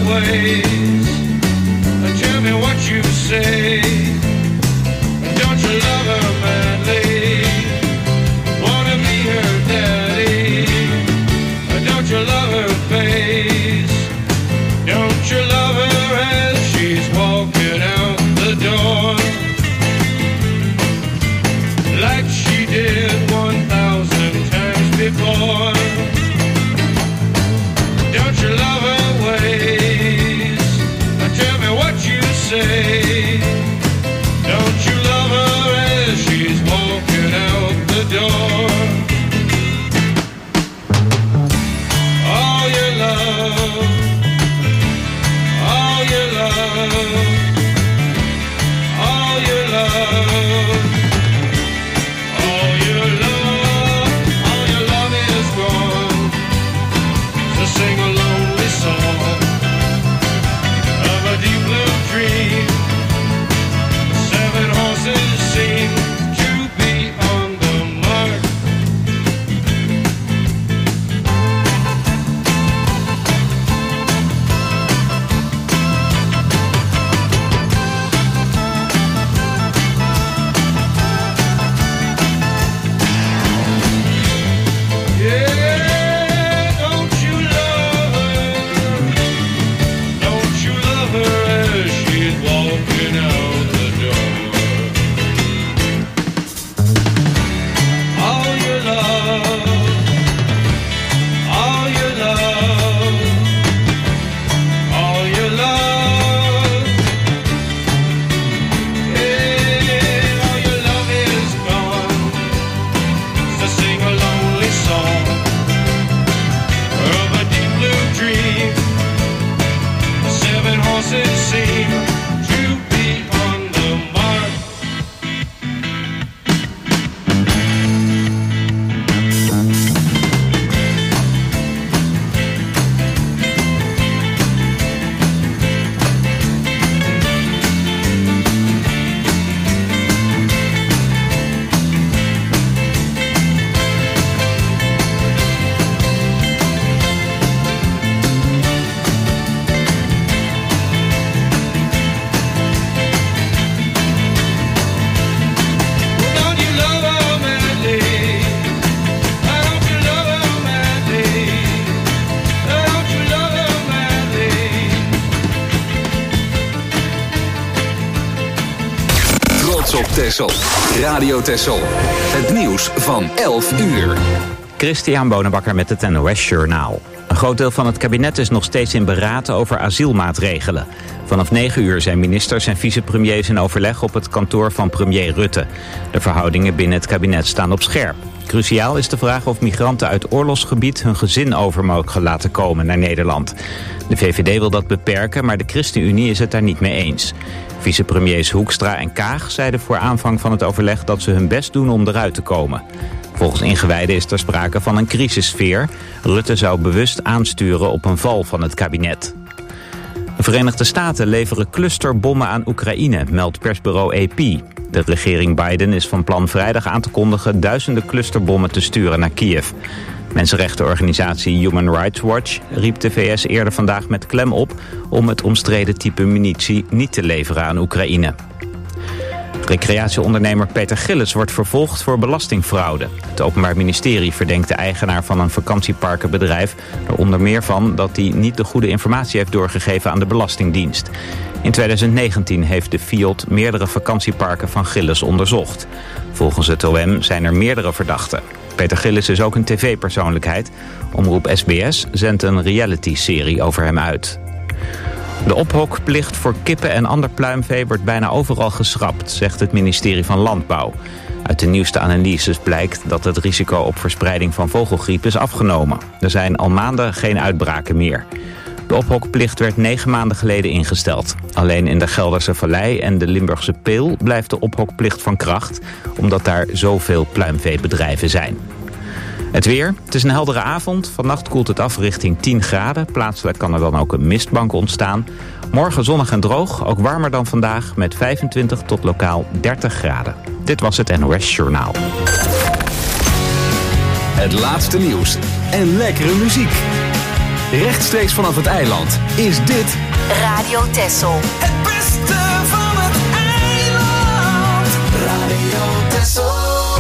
ways. Tell me what you say. Don't you love her madly? Wanna be her daddy? Don't you love her face? Don't you love her as she's walking out the door? Like she did 1,000 times before. Don't you love her ways? Tell me what you say. Don't you love her as she's walking out the door? All your love, all your love, all your love, all your love, all your love is gone. So sing a lonely song of a deep blue dream. 7 horses seem to be on the mark. Yeah, don't you love her? Don't you love her as she's walking out the door? All your love, all your love, all your love. Yeah, all your love is gone. So sing a lonely song of a deep blue dream. 7 horses seem to be on the mark. Don't you love her madly? Don't you love her madly? Don't you love her madly? Trots op Texel. Radio Texel. Het nieuws van 11 uur. Christian Bonenbakker met het NOS Journaal. Een groot deel van het kabinet is nog steeds in beraad over asielmaatregelen. Vanaf 9 uur zijn ministers en vicepremiers in overleg op het kantoor van premier Rutte. De verhoudingen binnen het kabinet staan op scherp. Cruciaal is de vraag of migranten uit oorlogsgebied hun gezin over mogen laten komen naar Nederland. De VVD wil dat beperken, maar de ChristenUnie is het daar niet mee eens. Vicepremiers Hoekstra en Kaag zeiden voor aanvang van het overleg dat ze hun best doen om eruit te komen. Volgens ingewijden is er sprake van een crisissfeer. Rutte zou bewust aansturen op een val van het kabinet. De Verenigde Staten leveren clusterbommen aan Oekraïne, meldt persbureau AP. De regering Biden is van plan vrijdag aan te kondigen duizenden clusterbommen te sturen naar Kiev. Mensenrechtenorganisatie Human Rights Watch riep de VS eerder vandaag met klem op om het omstreden type munitie niet te leveren aan Oekraïne. Recreatieondernemer Peter Gillis wordt vervolgd voor belastingfraude. Het Openbaar Ministerie verdenkt de eigenaar van een vakantieparkenbedrijf er onder meer van dat hij niet de goede informatie heeft doorgegeven aan de Belastingdienst. In 2019 heeft de FIOD meerdere vakantieparken van Gillis onderzocht. Volgens het OM zijn er meerdere verdachten. Peter Gillis is ook een tv-persoonlijkheid. Omroep SBS zendt een reality-serie over hem uit. De ophokplicht voor kippen en ander pluimvee wordt bijna overal geschrapt, zegt het ministerie van Landbouw. Uit de nieuwste analyses blijkt dat het risico op verspreiding van vogelgriep is afgenomen. Er zijn al maanden geen uitbraken meer. De ophokplicht werd 9 maanden geleden ingesteld. Alleen in de Gelderse Vallei en de Limburgse Peel blijft de ophokplicht van kracht, omdat daar zoveel pluimveebedrijven zijn. Het weer. Het is een heldere avond. Vannacht koelt het af richting 10 graden. Plaatselijk kan er dan ook een mistbank ontstaan. Morgen zonnig en droog, ook warmer dan vandaag, met 25 tot lokaal 30 graden. Dit was het NOS Journaal. Het laatste nieuws en lekkere muziek. Rechtstreeks vanaf het eiland is dit Radio Texel. Het beste van het eiland. Radio Texel.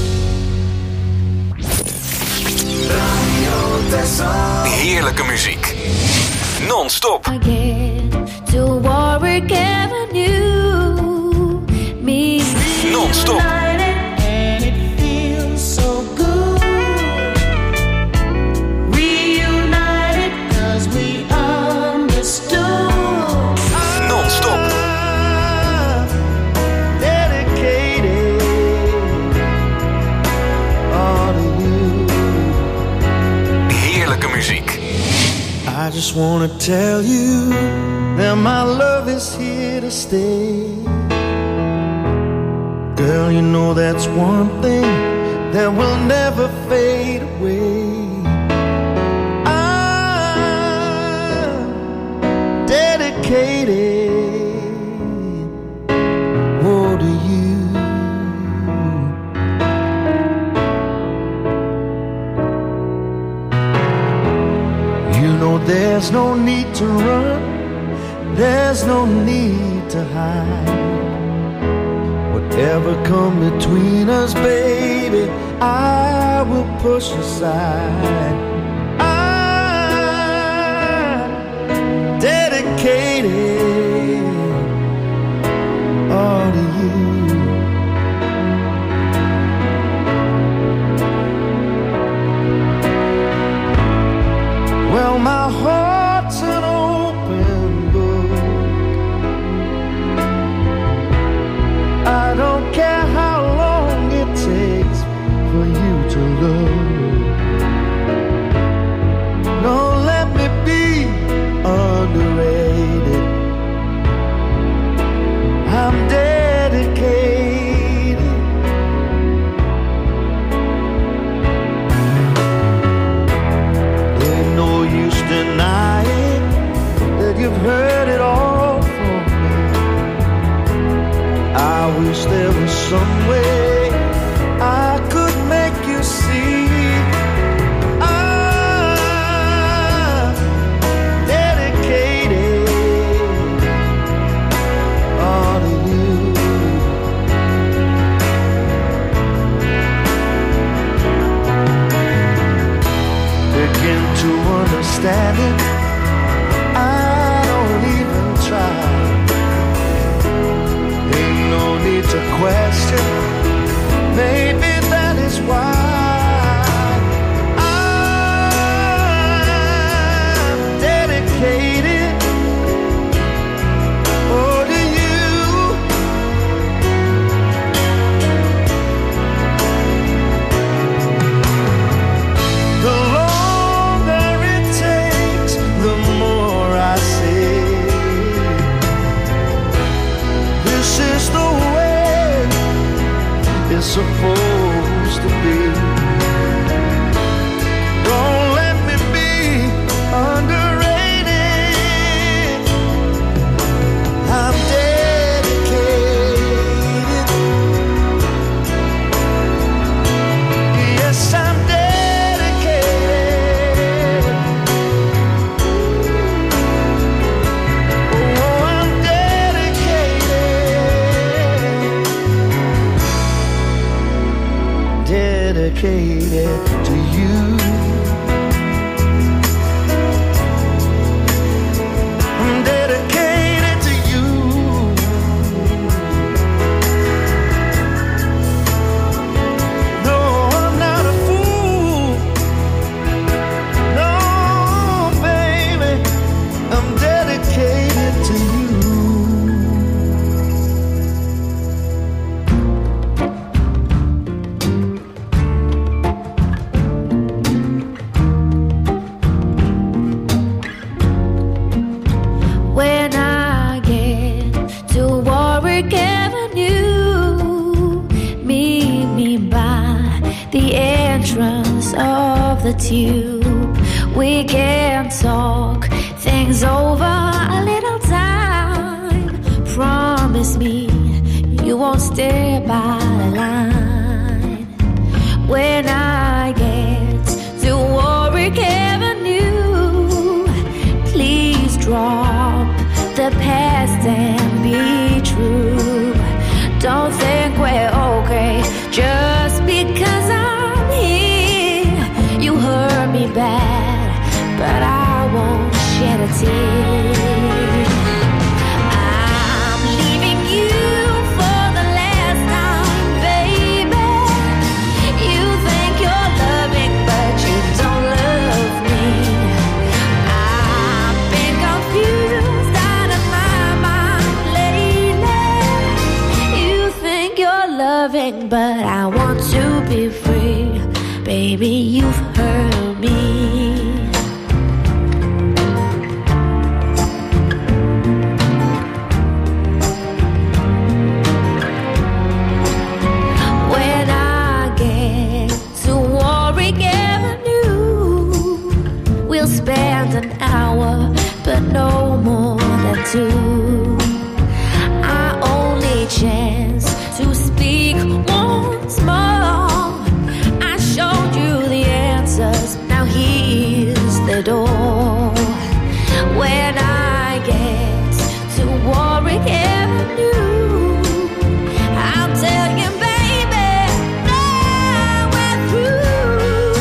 Radio Texel. heerlijke muziek. Non-stop. Again to Warwick Avenue. Me Non-stop. And it feels so good. Reunited 'cause we understood. Non-stop. Dedicated all to you. Heerlijke muziek. I just wanna tell you that my love is here to stay. Girl, you know that's one thing that will never fade away. I'm dedicated, oh, to you. You know there's no need to run, there's no need to hide. Whatever come between us, baby, I will push aside. I'm dedicated all to you. Well, my heart's an open book. I don't care how long it takes for you to look. No, let me be underrated. I'm dedicated. Ain't no use denying that you've heard it all from me. I wish there was some way I could make you see. I'm dedicated all to you. Begin to understand it, I don't even try. Ain't no need to question, maybe that is why I'm dedicated, oh, to you. The longer it takes, the more I say, this is the way it's supposed to be. Don't let me be underrated. I'm dedicated. Yes, I'm dedicated. Oh, I'm dedicated to you. I'm dedicated to you. No, I'm not a fool. No, baby, I'm dedicated to you. when I get to Warwick Avenue. Meet me by the entrance of the tube. We can talk things over a little time. Promise me you won't stay by the line. When I get to Warwick Avenue, drop the past and be true. Don't think we're okay just because I'm here. You hurt me bad, but I won't shed a tear. I'm leaving you for the last time, baby. You think you're loving, but you don't love me. I've been confused out of my mind lately. You think you're loving, but I want to be free. Baby, you've hurt me. When I get to Warwick Avenue, we'll spend an hour, but no more than two. Our only chance to speak once more. I showed you the answers, now here's the door. When I get to Warwick Avenue, I'll tell you, baby, now we're through.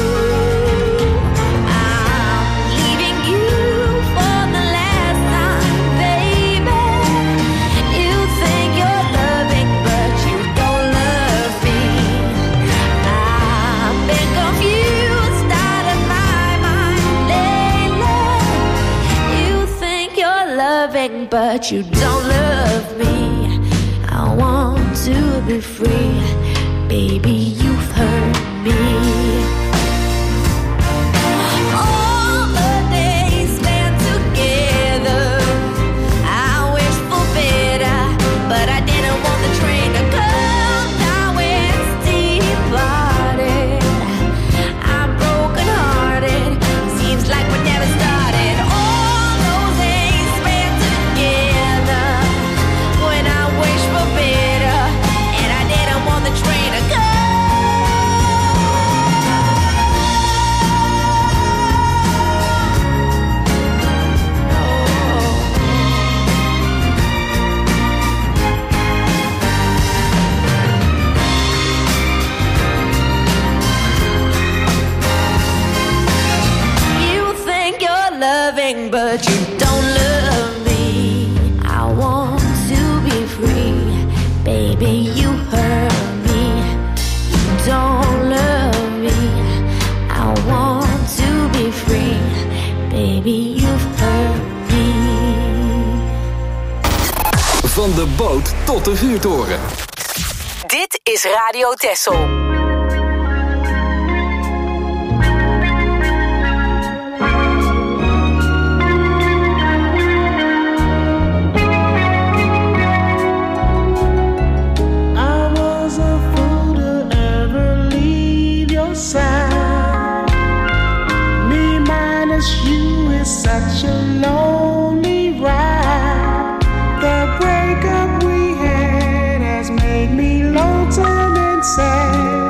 I'm leaving you for the last time, baby. You think you're loving, but you don't love me. I've been confused out of my mind lately. You think you're loving, but you don't love me. I want to be free. Baby, you've hurt me. All the days spent together, I wish for better, but I didn't want the train to come. Now it's departed. I'm broken hearted. Seems like we never started. All those days spent together, when I wish for better, and I didn't want the train to come. You think you're loving, but you don't love me. I want to be free. Baby, you hurt me. You don't love me. I want to be free. Baby, you've hurt me. Van de boot tot de vuurtoren. Dit is Radio Texel. I was a fool to ever leave your side. Me minus you is such a lonely ride. The breakup we had has made me lonesome and sad.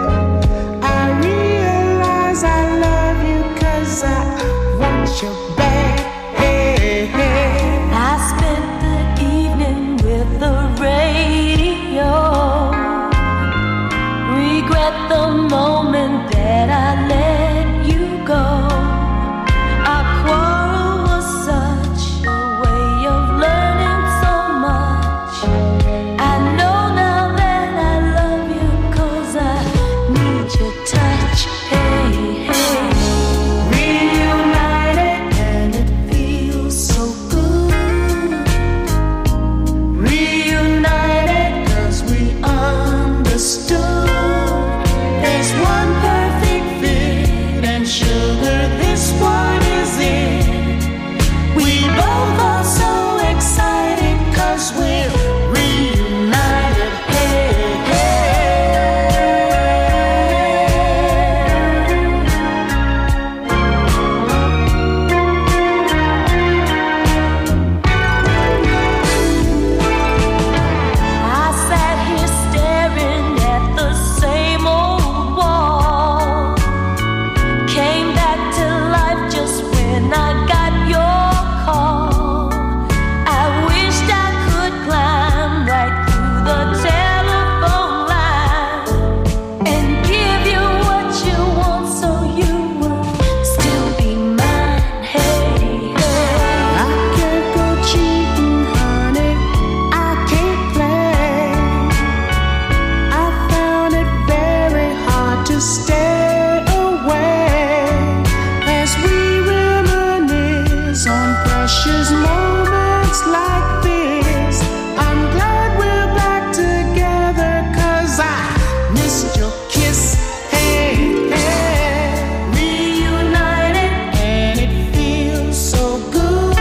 It's moments like this I'm glad we're back together, 'cause I missed your kiss. Hey, hey. Reunited and it feels so good.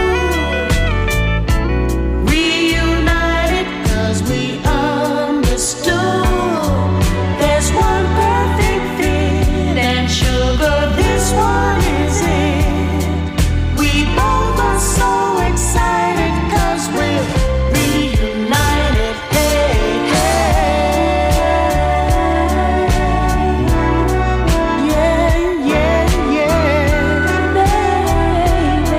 Reunited 'cause we understood. There's one perfect fit and sugar, this one is it. We both are so excited 'cause we're reunited. Hey, hey. Yeah, yeah, yeah, baby.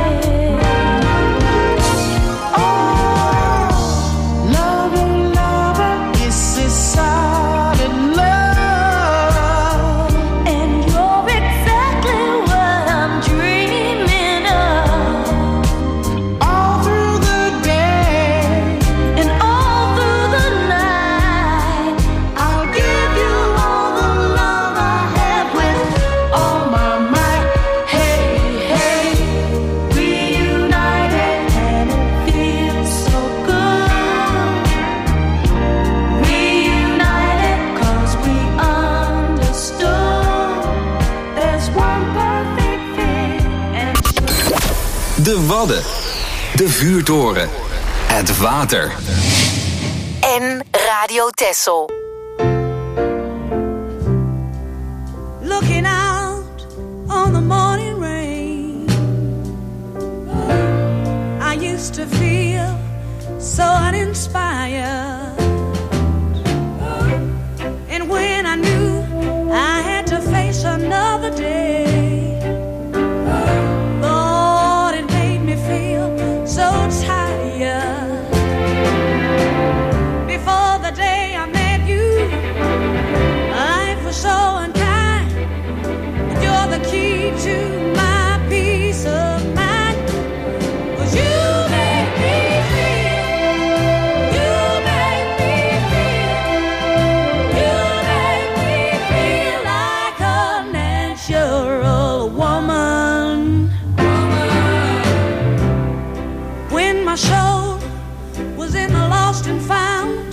Oh, lover, lover, this is solid love. And you're exactly what I'm dreaming of. All through the day and all through the night, I'll give you all the love I have with all my might. Hey, hey, reunited and it feels so good. Reunited 'cause we understood. There's one perfect fit and De Wadden. De Vuurtoren. Het water. En Radio Texel. Looking out on the morning rain, I used to feel so uninspired. And when I knew I had to face another day, Lord, it made me feel so tired. Before the day I met you, life was so unkind. You're the key to my peace of mind. 'Cause you make me feel, you make me feel, you make me feel like a natural woman. When my soul was in the lost and found,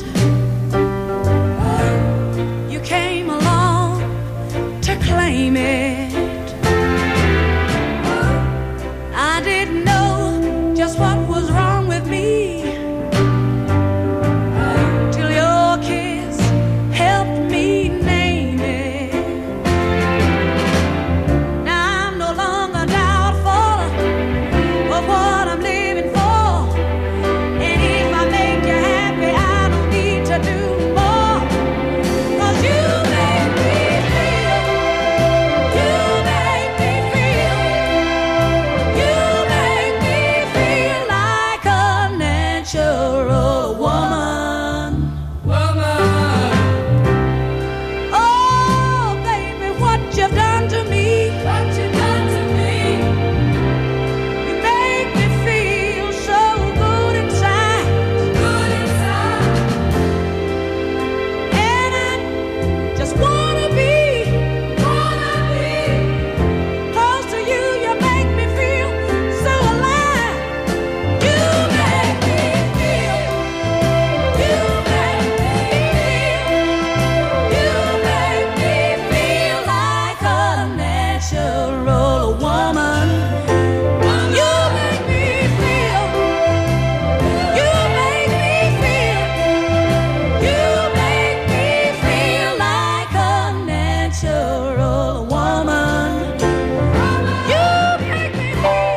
you came along to claim it. I didn't know just what was wrong with me till your kiss helped me name it. Now I'm no longer doubtful of what I'm living for. And if I make you happy, I don't need to do more. 'Cause you make me feel, you make me feel, you make me feel like a natural woman. Oh, baby, what you've done to me, what you've done to me. You make me feel so good inside, good inside. And I just wanna be close to you. You make me feel so alive. You make me feel, you make me feel, you make me feel like a natural woman. You make me feel, you make me feel, you make me feel like a natural woman. You make me feel.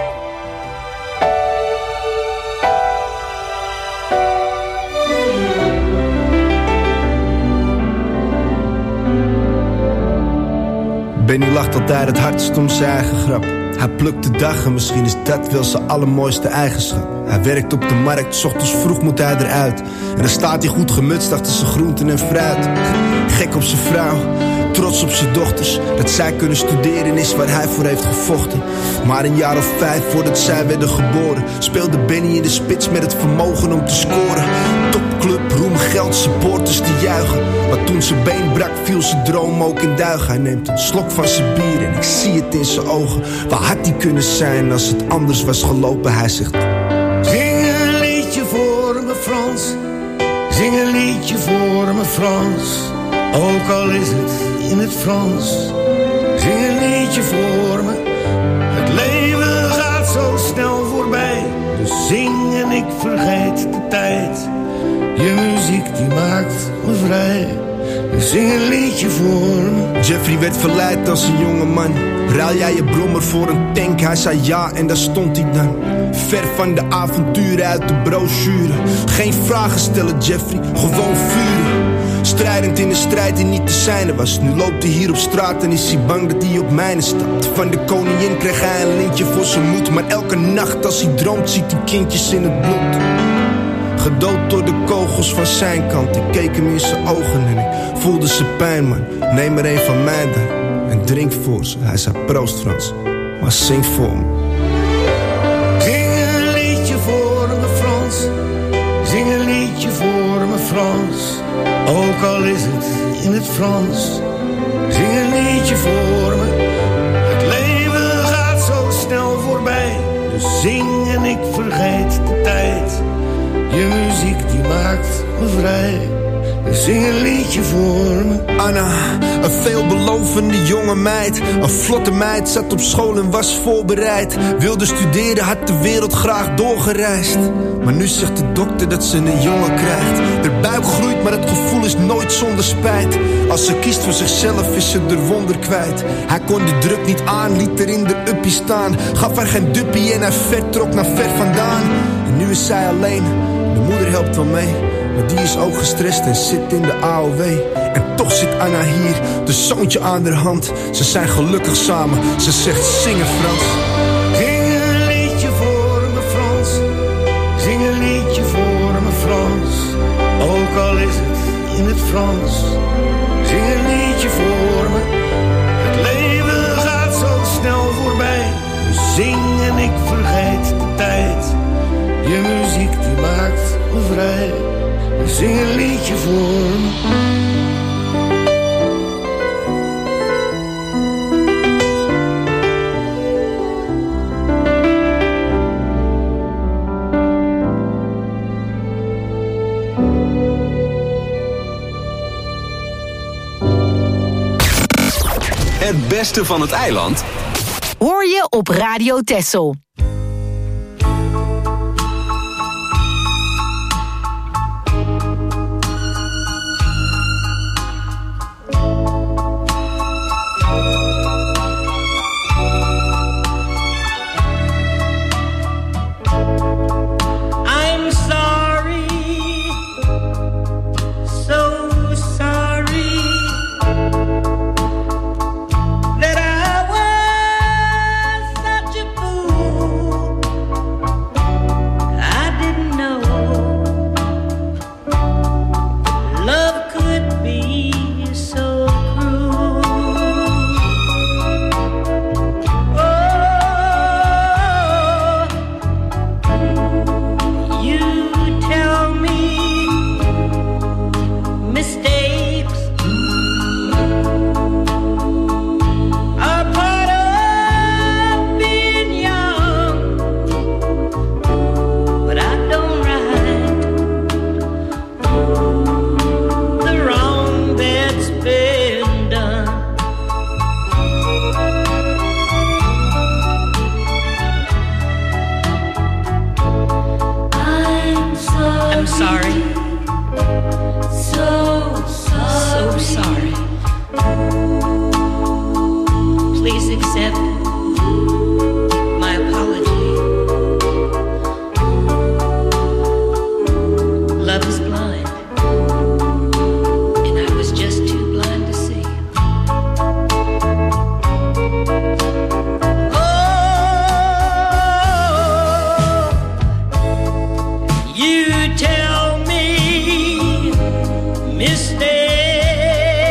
Benny lacht altijd het hardst om zijn eigen grap. Hij plukt de dag en misschien is dat wel zijn allermooiste eigenschap. Hij werkt op de markt, 's ochtends vroeg moet hij eruit. En dan staat hij goed gemutst achter zijn groenten en fruit. Gek op zijn vrouw, trots op zijn dochters. Dat zij kunnen studeren is waar hij voor heeft gevochten. Maar een jaar of 5 voordat zij werden geboren speelde Benny in de spits met het vermogen om te scoren. Topclub, roem, geld, supporters die juichen. Maar toen zijn been brak viel zijn droom ook in duigen. Hij neemt een slok van zijn bier en ik zie het in zijn ogen. Waar had hij kunnen zijn als het anders was gelopen? Hij zegt: zing een liedje voor me Frans, zing een liedje voor me Frans. Ook al is het in het Frans, zing een liedje voor me. Het leven gaat zo snel voorbij, dus zing en ik vergeet de tijd. Je muziek die maakt me vrij, dus zing een liedje voor me. Jeffrey werd verleid als een jonge man. Ruil jij je brommer voor een tank? Hij zei ja en daar stond hij dan. Ver van de avonturen uit de brochure. Geen vragen stellen Jeffrey, gewoon vuren. Strijdend in de strijd die niet te zijne was. Nu loopt hij hier op straat en is hij bang dat hij op mijne stapt. Van de koningin kreeg hij een lintje voor zijn moed. Maar elke nacht als hij droomt ziet hij kindjes in het bloed. Gedood door de kogels van zijn kant. Ik keek hem in zijn ogen en ik voelde zijn pijn, man. Neem er een van mij dan en drink voor ze. Hij zei proost Frans, maar zing voor me. Zing een liedje voor me Frans, zing een liedje voor me Frans. Ook al is het in het Frans, zing een liedje voor me. Het leven gaat zo snel voorbij, dus zing en ik vergeet de tijd. Je muziek die maakt me vrij, dus zing een liedje voor me. Anna, een veelbelovende jonge meid. Een vlotte meid, zat op school en was voorbereid. Wilde studeren, had de wereld graag doorgereisd. Maar nu zegt de dokter dat ze een jongen krijgt. De buik groeit, maar het gevoel is nooit zonder spijt. Als ze kiest voor zichzelf is ze er wonder kwijt. Hij kon de druk niet aan, liet er in de uppie staan. Gaf haar geen duppie en hij vertrok naar ver vandaan. En nu is zij alleen, de moeder helpt wel mee. Maar die is ook gestrest en zit in de AOW. En toch zit Anna hier, de zoontje aan haar hand. Ze zijn gelukkig samen, ze zegt zingen Frans. Zing een liedje voor me Frans, zing een liedje voor me Frans. Ook al is het in het Frans, zing een liedje voor me. Het leven gaat zo snel voorbij, dus zing en ik vergeet de tijd. Je muziek die maakt me vrij, dus zing een liedje voor me. Het beste van het eiland Hoor je op Radio Texel. I'm sorry, so sorry that I was such a fool. I didn't know love could be so cruel. You tell me mistakes are part of being young, but I don't right the wrong that's been done. I'm sorry. So sorry. Please accept my apology. Love is blind, and I was just too blind to see. You tell me mistakes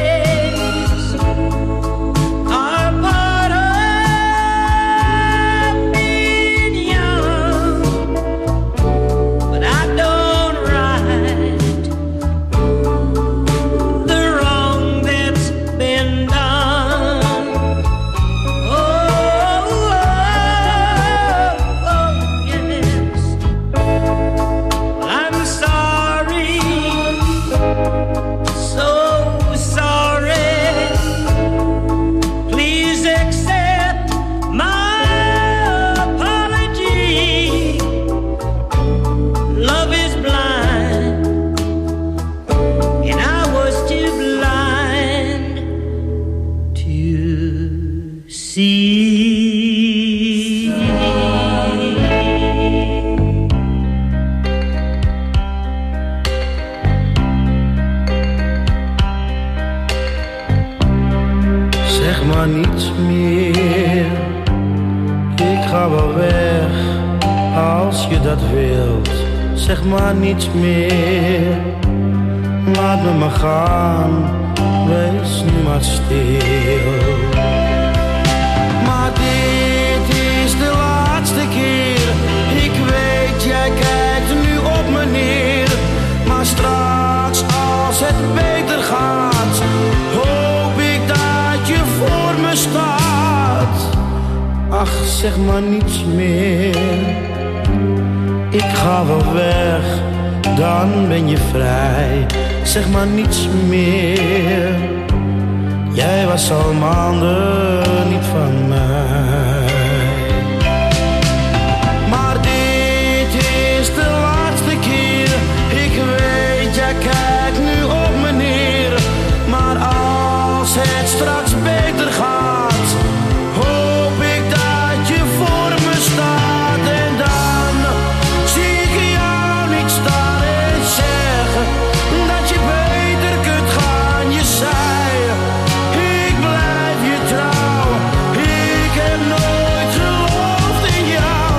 Als je dat wilt, zeg maar niets meer. Laat me maar gaan, wees nu maar stil. Maar dit is de laatste keer. Ik weet, jij kijkt nu op me neer. Maar straks, als het beter gaat, hoop ik dat je voor me staat. Ach, zeg maar niets meer. Ik ga wel weg, dan ben je vrij. Zeg maar niets meer. Jij was al maanden niet van mij. Maar dit is de laatste keer. Ik weet, jij kijkt nu op me neer. Maar als het straks beter gaat, hoop ik dat je voor me staat. En dan zie ik jou niet staan en zeggen dat je beter kunt gaan. Je zei, ik blijf je trouw. Ik heb nooit geloofd in jou.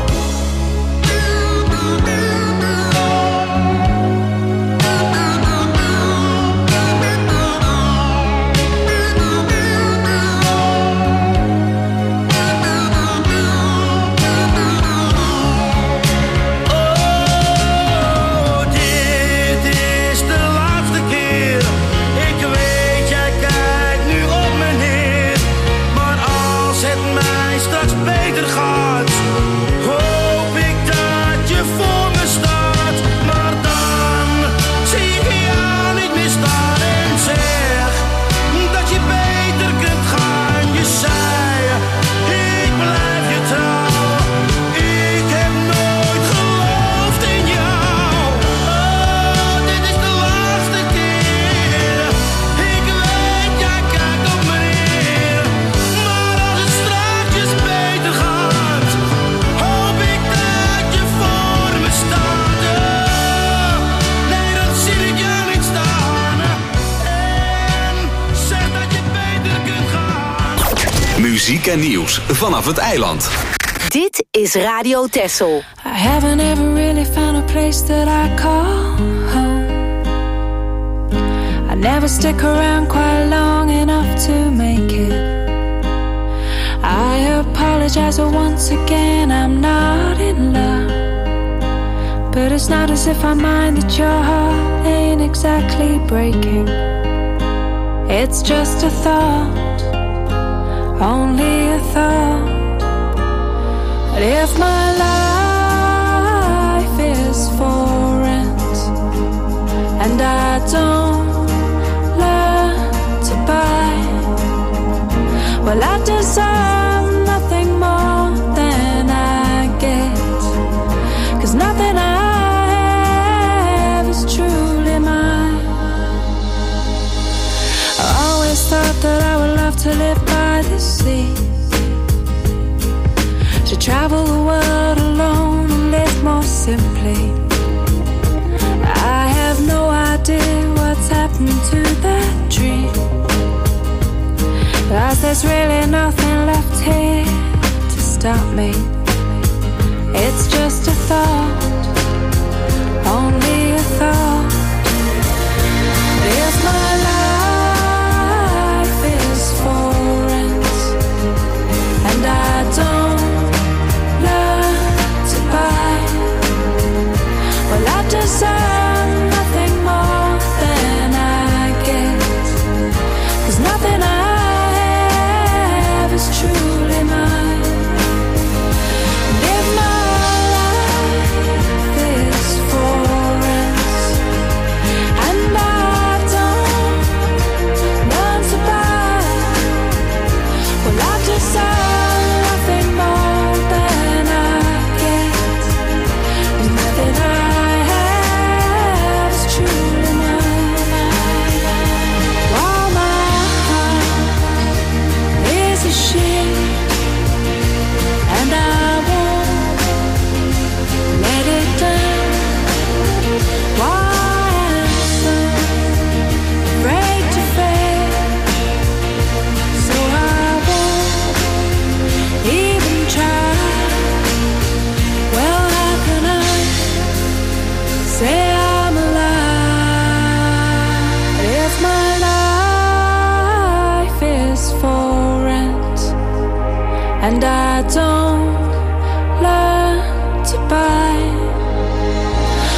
Oh, dit is de laatste keer. Ik weet, jij kijkt nu op me neer. Maar als het mij straks beter gaat, hoop ik dat je voor me staat. Maar dan zie ik jou niet meer staan en zeg dat je beter kunt gaan. Je zei, ik blijf je trouw. Ik heb nooit geloofd in jou. Oh, dit is de laatste keer. Ik weet, jij kijkt op me neer. Maar als het straks beter gaat, hoop ik dat je voor me staat. Nee, dat zie ik jou niet staan. En zeg dat je beter kunt gaan. Muziek en nieuws vanaf het eiland. Dit is Radio Texel. I haven't ever really found a place that I call home. I never stick around quite long enough to make it. I apologize once again, I'm not in love. But it's not as if I mind that your heart ain't exactly breaking. It's just a thought, only a thought. But if my life is for rent and I don't learn to buy, well, I deserve nothing more than I get. 'Cause nothing I have is truly mine. I always thought that I would love to live by the sea, to travel the world alone and live more simply. I have no idea what's happened to that dream, 'cause there's really nothing left here to stop me. It's just a thought, only a thought. If my life is for rent and I don't well, I deserve nothing more than I get. 'Cause nothing I have is truly mine. And if my life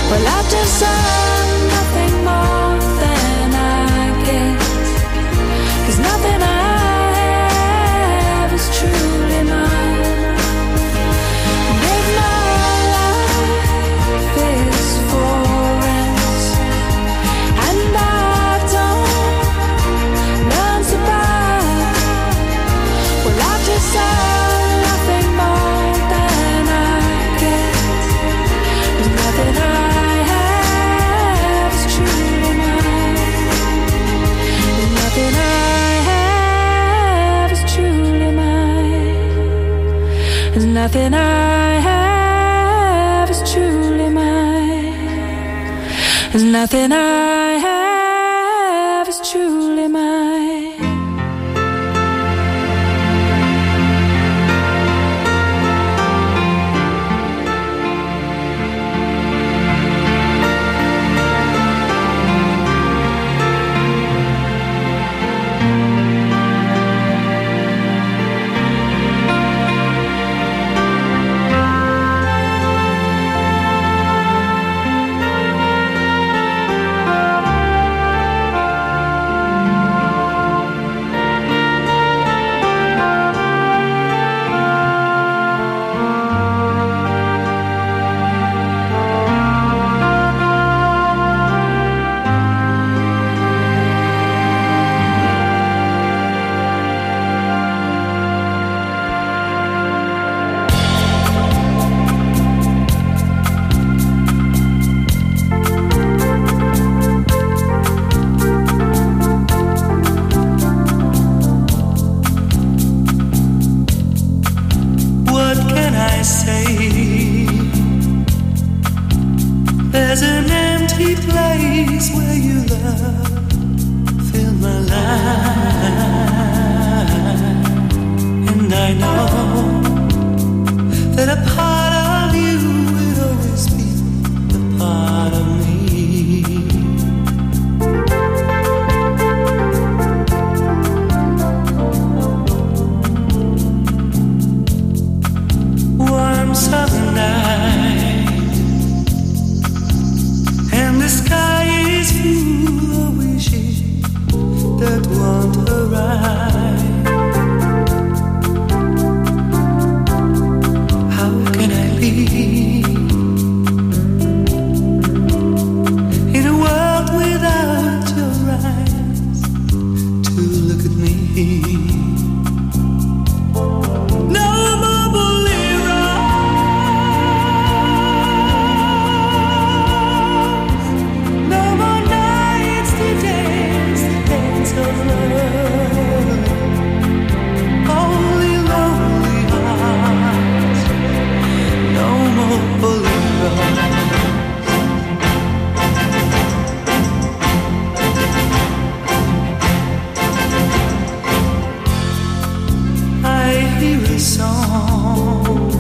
Well, I deserve nothing more than I get, 'cause nothing I have is truly mine. And if my life is for rent and I don't learn to buy, well, I deserve nothing more than I get. There's nothing I have is truly mine. There's nothing I have is truly mine. There's nothing I have is truly mine. There's nothing I have is truly mine. What can I say? There's an empty place where you love filled my life, and I know that a part of you will always be a part of me. Warm summer night, and the sky is full of wishes that won't arrive. How can I live in a world without your eyes to look at me? No more bolero, no more nights to dance the dance of love. Only lonely hearts, no more bolero. I hear a song,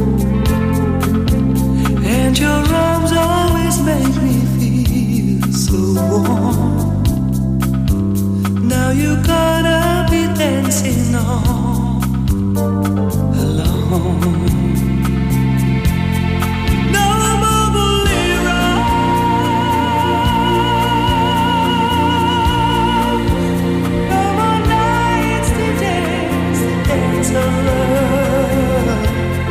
and your arms always make me feel so warm. Now you're gonna be dancing all alone. No more bolero, no more nights to dance the dance of love.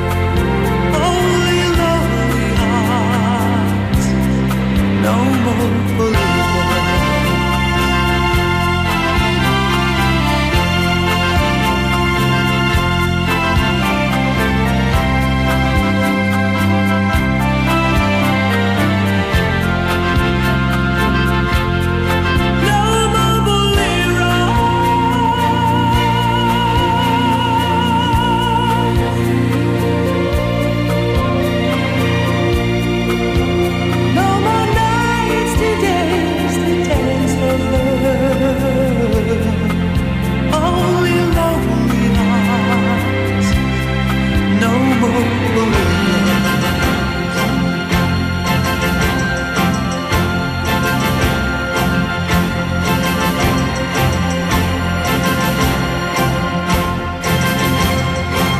Only lonely hearts, no more bolero. No more bolero, no more nights to dance the dance of love. Only lonely hearts, no more bolero.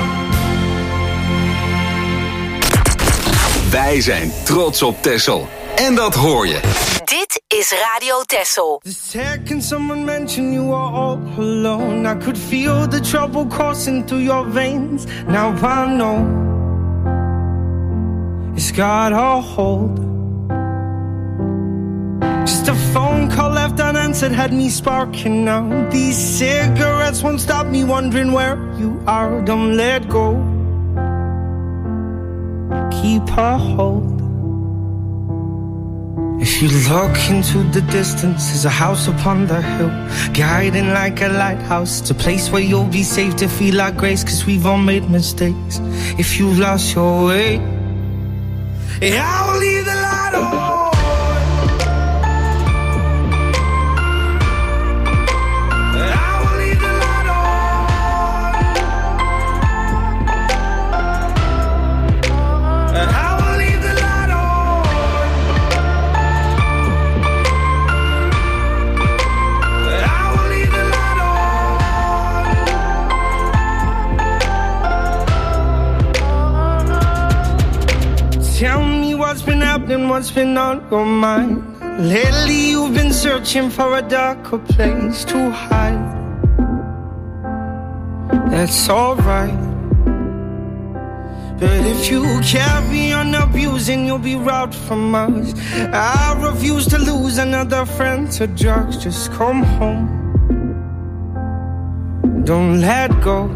Wij zijn trots op Texel. En dat hoor je. Dit is Radio Texel. The second someone mentioned you were all alone, I could feel the trouble coursing through your veins. Now I know it's got a hold. Just a phone call left unanswered had me sparking now. These cigarettes won't stop me wondering where you are. Don't let go, keep a hold. If you look into the distance, there's a house upon the hill, guiding like a lighthouse. It's a place where you'll be safe to feel like grace, 'cause we've all made mistakes. If you've lost your way, yeah, I will leave the light on. Tell me what's been happening, what's been on your mind. Lately you've been searching for a darker place to hide. That's alright, but if you carry on abusing, you'll be robbed from us. I refuse to lose another friend to drugs. Just come home, don't let go.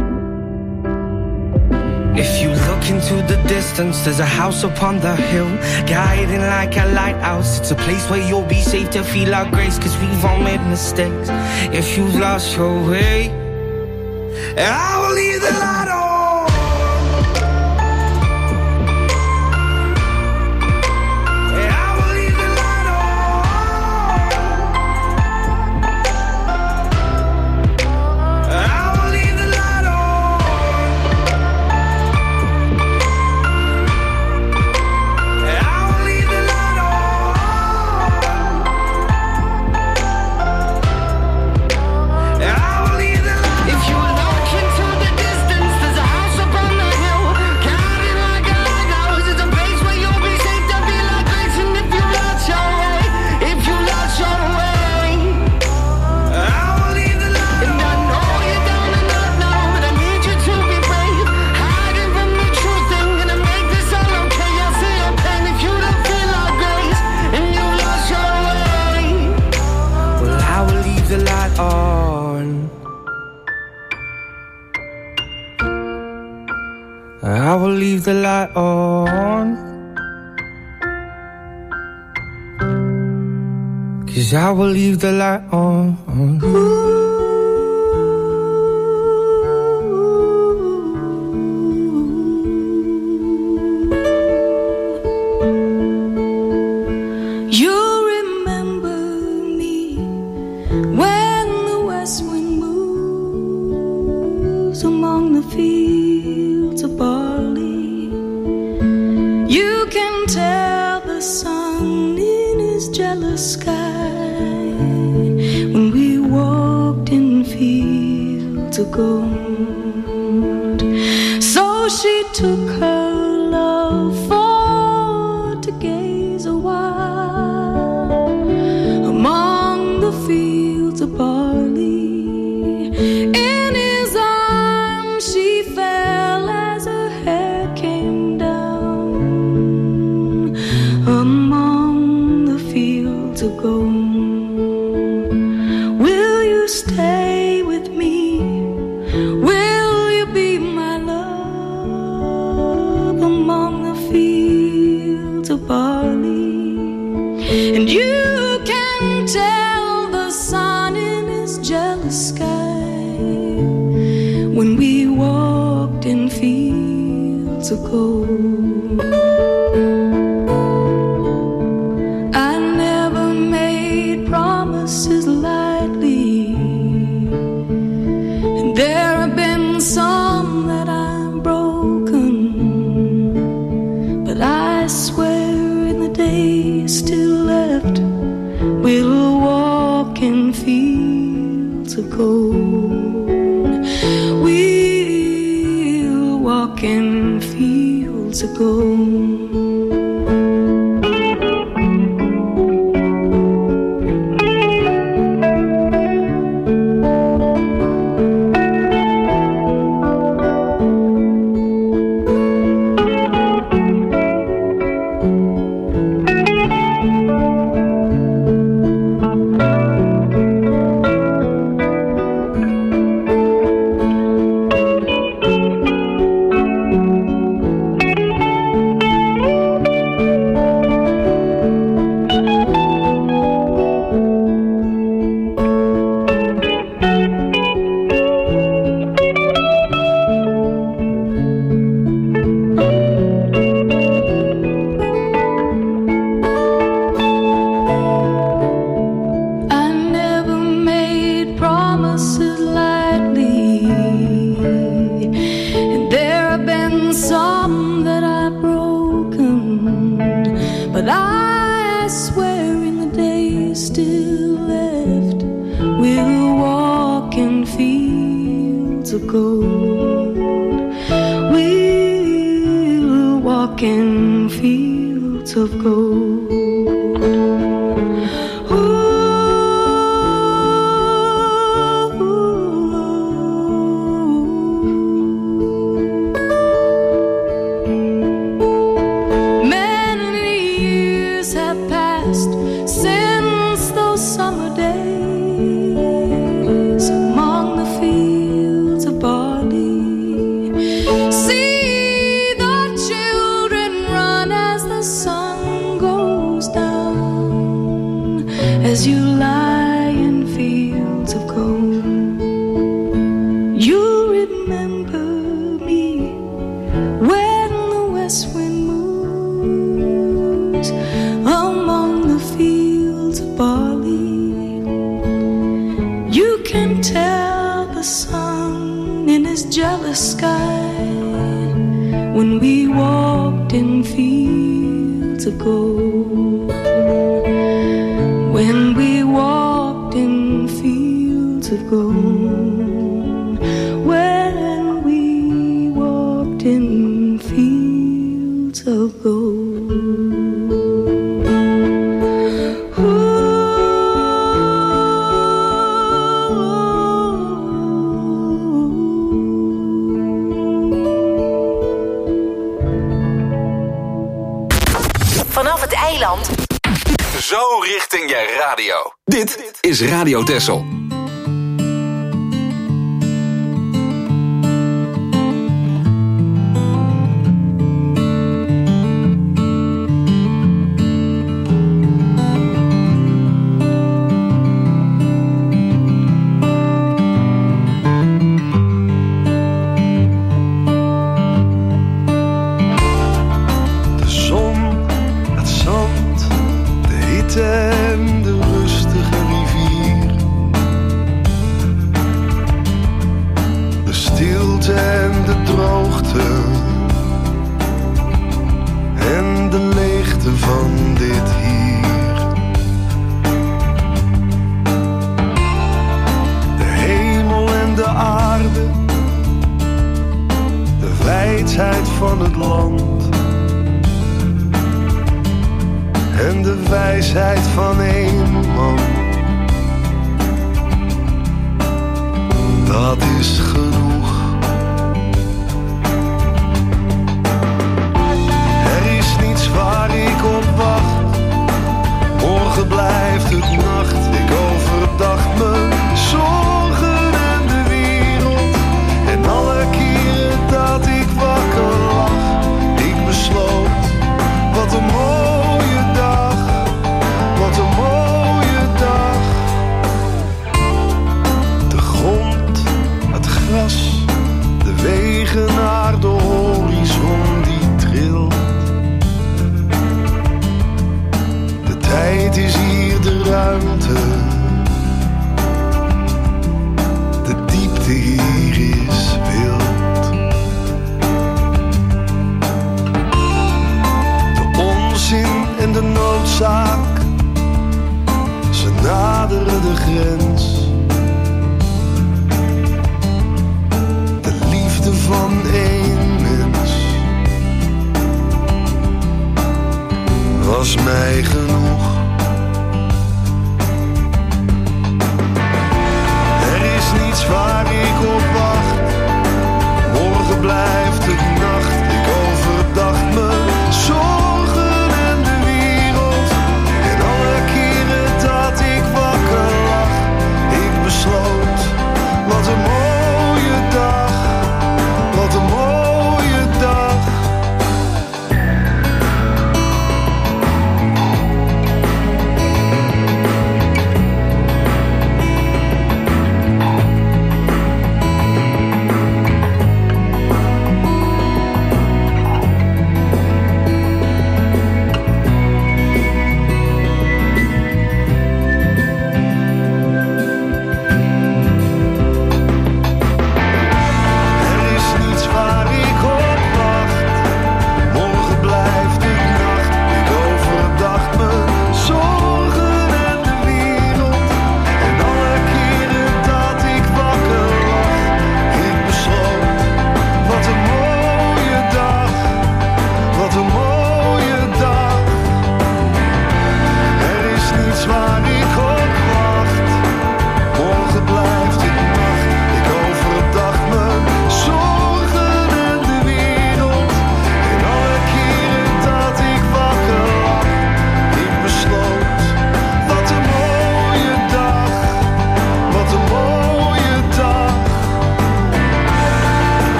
If you look into the distance, there's a house upon the hill, guiding like a lighthouse. It's a place where you'll be safe to feel our grace, 'cause we've all made mistakes. If you've lost your way, I will leave the light on. I will leave the light on, 'cause I will leave the light on. You remember me when the west wind moves among the fields of barley. You can tell the sun in his jealous sky when we walked in fields of gold. So she took her love for to gaze a while among the fields of barley. In his arms she fell as her hair came down among the fields of gold. Will you stay with me? Will you be my love among the fields of barley? And you can tell the sun in his jealous sky when we walked in fields of gold. I never made promises lightly, and there have been some that I've broken, but I swear in the days still left we'll walk in fields of gold. We'll walk in fields of gold. But I swear in the days still left, we'll walk in fields of gold. We'll walk in fields of gold. When we walked in fields of gold, when we walked in fields of gold, when we walked in fields of gold. Zo richting je radio. Dit is Radio Texel. En de rustige rivier, de stilte en de droogte en de leegte van dit hier. De hemel en de aarde, de wijdheid van het land en de wijsheid van één man. Dat is genoeg. Er is niets waar ik op wacht. Morgen blijft het nacht. Ik overdag mijn zorgen en de wereld. En alle keren dat ik wakker lag, ik besloot, wat een mooie dag. Wat een mooie dag. De grond, het gras, de wegen naar de horizon die trilt. De tijd is hier de ruimte. De diepte hier is wild. De onzin en de noodzaak, ze naderen de grens. De liefde van één mens was mij genoeg. Er is niets waar ik op wacht. Morgen blijft het nacht. Ik overdag mijn zorgen en de wereld. En alle keren dat ik wakker lag, ik besloot, wat een mooie dag. Wat een mooie dag.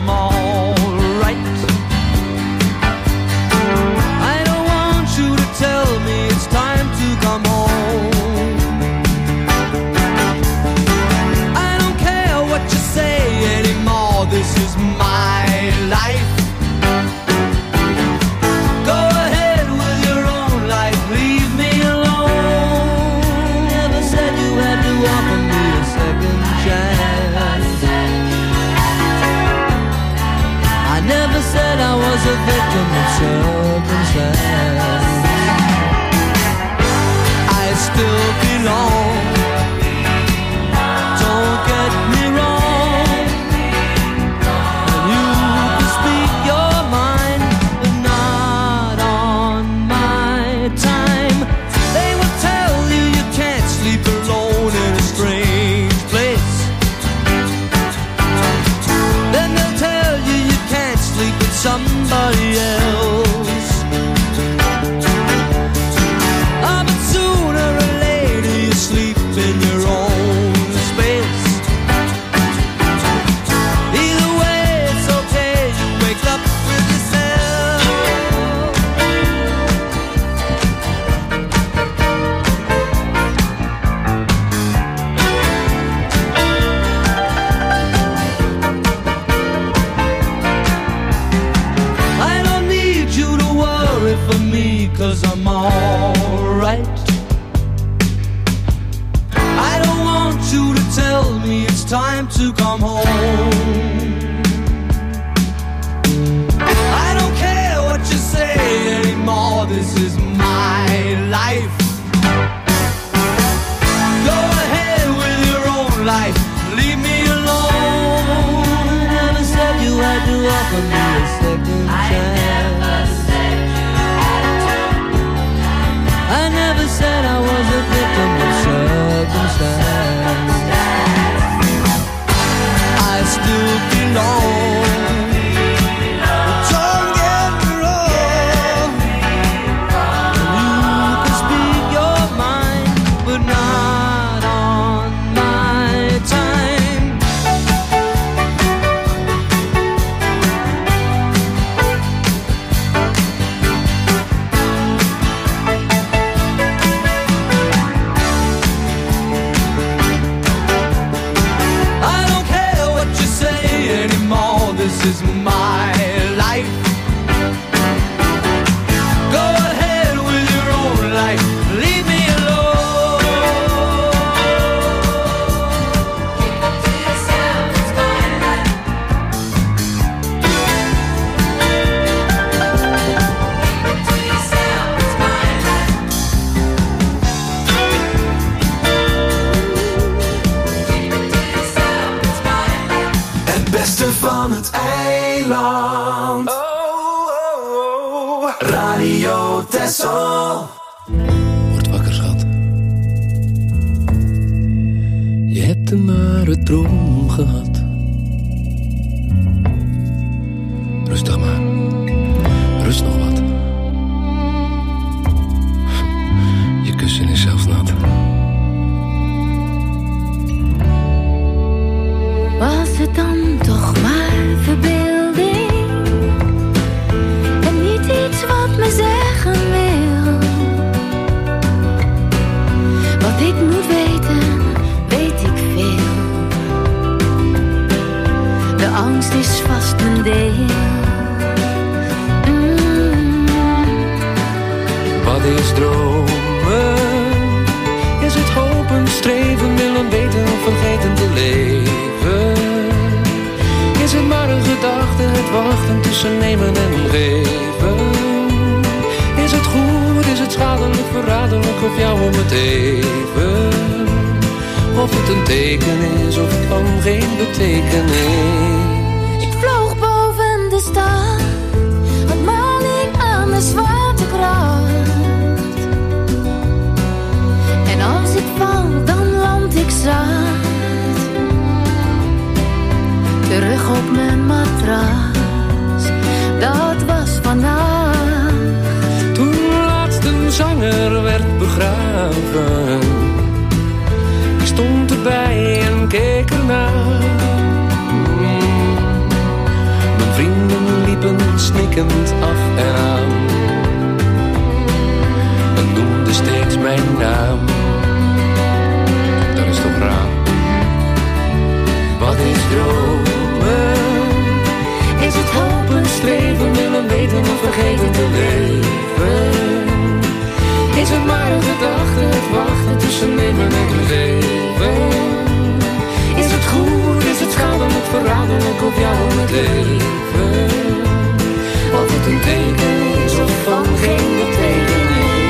I'm alright. I don't want you to tell me it's time to come home. I don't care what you say anymore, this is my life. Go ahead with your own life, leave me alone. Never said you had to offer me a second chance. I never said I was a victim of circumstance. I still belong. Don't get me wrong. And you can speak your mind, but not on my time. They will tell you you can't sleep alone in a strange place. Then they'll tell you you can't sleep with somebody else. Ah, but sooner or later you sleep in your own space. Either way it's okay, you wake up with yourself. I don't need you to worry for me, 'cause I'm alright. I don't want you to tell me it's time to come home. I don't care what you say anymore, this is my life. Go ahead with your own life, leave me alone. Never said you had to offer me a second chance. I never said I was a victim of circumstance. I still belong. Don't get me wrong. You can speak your mind, but not on my time. I don't care what you say anymore, this is my life. Go ahead with your own life, leave me alone. Keep it to yourself, it's my life. Keep it to yourself, it's my life. Keep it to yourself, it's my life. Het beste van het eiland. Radio Texel. Word wakker, schat. Je hebt een nare droom gehad. Rustig maar. Rust nog wat. Je kussen is zelfs nat. Was het dan toch maar verbeelding? En niet iets wat me zeggen wil. Wat ik moet weten, weet ik veel. De angst is vast een deel. Wat is dromen? Is het hopen, streven, willen weten, vergeten te leven? Is het maar een gedachte, het wachten tussen nemen en geven? Is het goed, is het schadelijk, verraderlijk of jou om het even? Of het een teken is of van geen betekenis? Ik vloog boven de stad, een maling aan de zwaartekracht. En als ik val, dan land ik zacht. Terug op mijn matras, dat was vannacht. Toen laatst een zanger werd begraven. Ik stond erbij en keek ernaar. snikkend af en aan. En noemde steeds mijn naam. Dat is toch raar. Wat is dromen? Is het hopen, streven, willen weten of vergeten te leven? Is het maar een gedachte, het wachten tussen nemen en geven? Is het goed, is het schadelijk, verraderlijk op jou om het leven? Of het een teken is of van geen betekenis?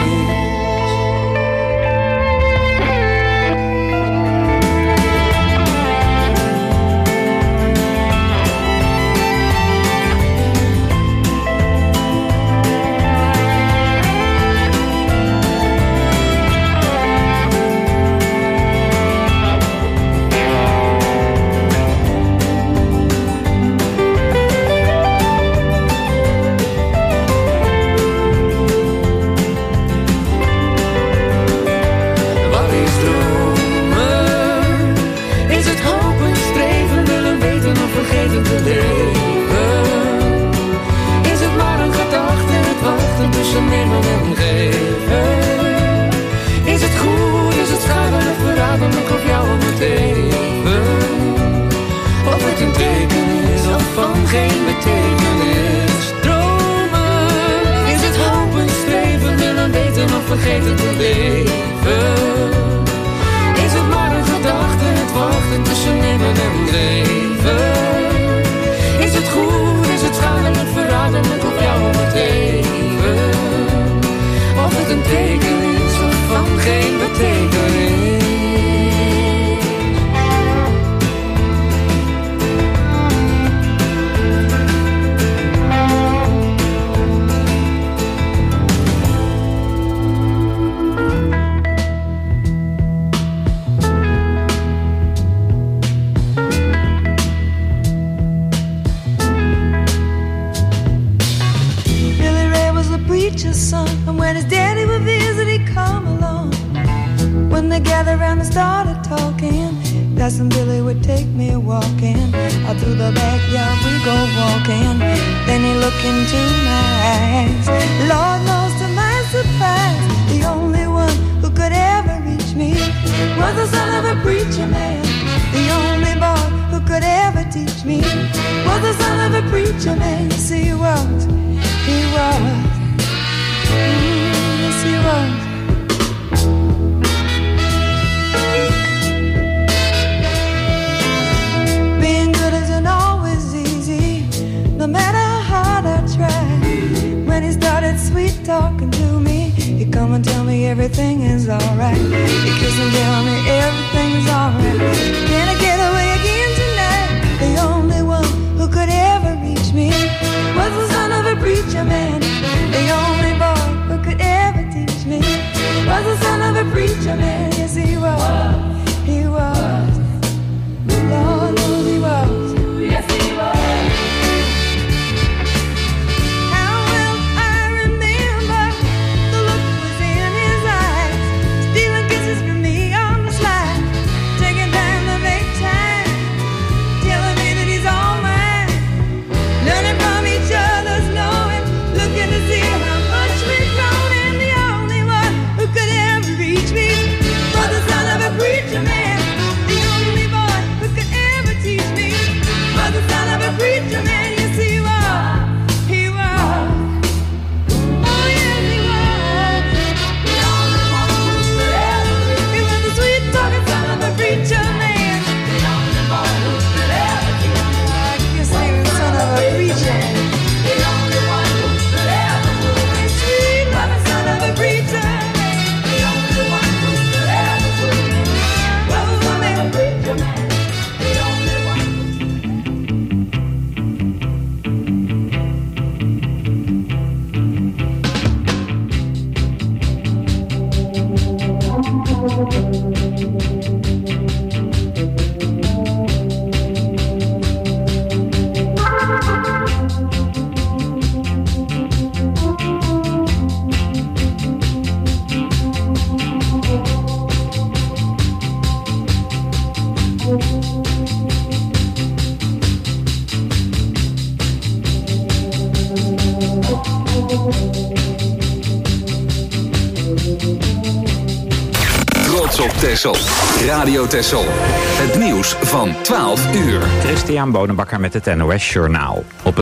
Vergeten te leven. Is het maar een gedachte, het wachten tussen nemen en geven? Is het goed, is het schadelijk, verraderlijk op jou om het leven? Of het een teken is of van geen betekenis? Son, and when his daddy would visit, he'd come along. When they gathered around and started talking, Cousin Billy would take me walking. Out through the backyard we go walking. Then he looked into my eyes. Lord knows to my surprise, the only one who could ever reach me was the son of a preacher man. The only boy who could ever teach me was the son of a preacher man. Yes, he was. He was. Yes, he was. Being good isn't always easy, no matter how hard I try. When he started sweet talking to me, he'd come and tell me everything is alright. He'd kiss and tell me everything's alright. Can I get away again tonight? The only one who could ever reach me was the son of a preacher man. The only boy who could ever teach me was the son of a preacher man. Yes, he was. He was. Lord knows he was. Yes, he was. How well I remember the look was in his eyes, stealing kisses from me on the slide, taking time to make time, telling me that he's all mine. Texel. Radio Texel. Het nieuws van 12 uur. Christian Bonenbakker met het NOS Journaal. Op